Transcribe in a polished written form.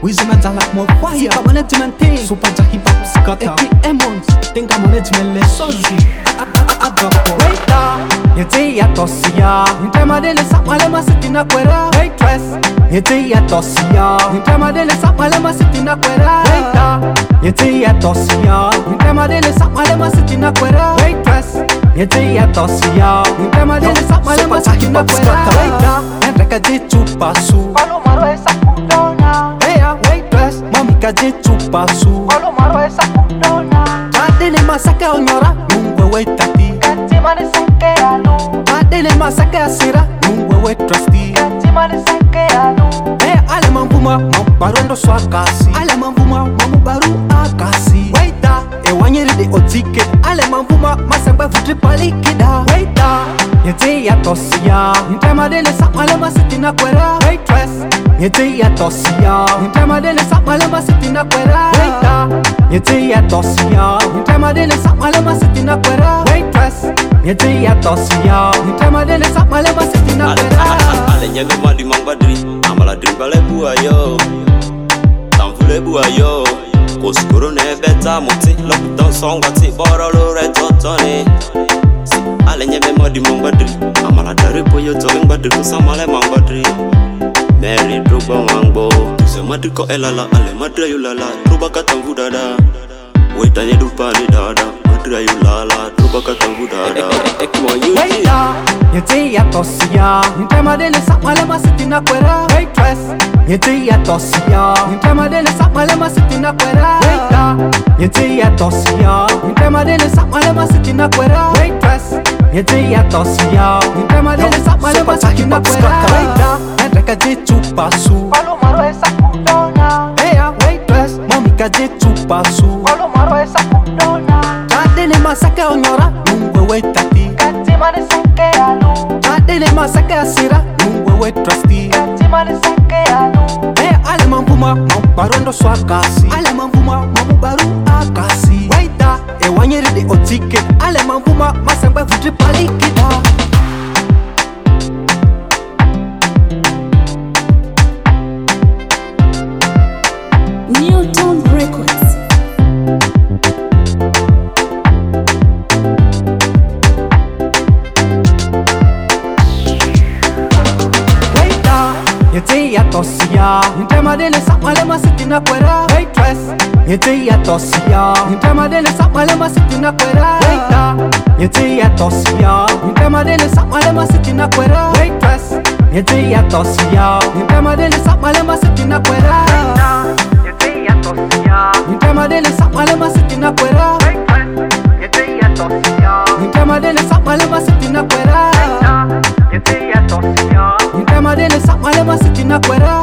Wizi like more fire. Sika management team. Super hip hop scatter. APMons. Think I'm management le sozi. Agapo. Waiter. Yeti ya tosia. Nitema dele sapale masitina kwera. Waitress. Yeti ya tosia. Nitema dele sapale masitina kwera. Waiter. Yeti ya tosia. Nitema dele sapale masitina kwera. Waitress. Yeti ya tosia. Nitema dele sapale masitina kwera. Waiter. Enreka jichupa su. Palo maro esa kundona. Waitress, mami kaje chupasu. Palo maro esa kundona. Adele masake onyora, nungwe waitati. Kati mane sake alu. Adele masake asira, nungwe waitrusty. Kati mane sake alu. Ale mambuma, mambarondo swakasi. Ale mambuma, mamubaru akasi. Waita, wanyeri de otike. Ale mambuma, masembe futri palikida. Waita, yete ya tosia. Nitema dele sapale masitina kwera. Waitress. Yeti ya tosia. Nitema dele sapale masitina kwera. Waiter. Yeti ya tosia. Nitema dele sapale masitina kwera. Waitress. Yeti ya tosia. Nitema dele sapale masitina kwera. Ale nyebe madi mangbadri. Amala drimbale bua yo. Tamfule bua yo. Koskoro ne beta muti. Lokutan songati borolo re totone. Ale nyebe madi mangbadri. Amala dari boyo to ngbadri kusamale mangbadri. Mary Druba Mangbo Se madriko elala ale madra yulala Druba katambu dada Waita nye dupa ni dada Madra yulala Druba katambu dada Waita Yeti ya tosia. Nitema dele sapale masitina kwera. Waitress. Yeti ya tosia. Nitema dele sapale masitina kwera. Waita. Yeti ya tosia. Nitema dele sapale masitina kwera. Waitress. Yeti ya tosia. Nitema dele sapale masitina kwera. Waita. Enreka jichupasu. Palo maro esa kundona. Waitress, mami kaje chupasu. Palo maro esa kundona. Adele masake onyora, nungwe waitati. Kati mane sake alu. Adele masake asira, nungwe waitrusty. Kati mane sake alu. Ale mambuma, mambarondo swakasi. Ale mambuma, mamubaru akasi. Waita, wanyeri de otike. Ale mambuma, masembe futri palikida. Newton Records. Waiter, yeti ya tosia. Nitema dele sapale masitina kwera. Waitress, yeti ya tosia. Nitema dele sapale masitina kwera. Waiter, yeti ya tosia. Nitema dele sapale masitina kwera. Waitress, yeti ya tosia. Nitema dele sapale masitina kwera. Yeti ya tosia. Nitema dele sapale masitina kwera. Yeti ya tosia. Nitema dele sapale masitina kwera. Yeti ya tosia. Nitema dele sapale masitina kwera.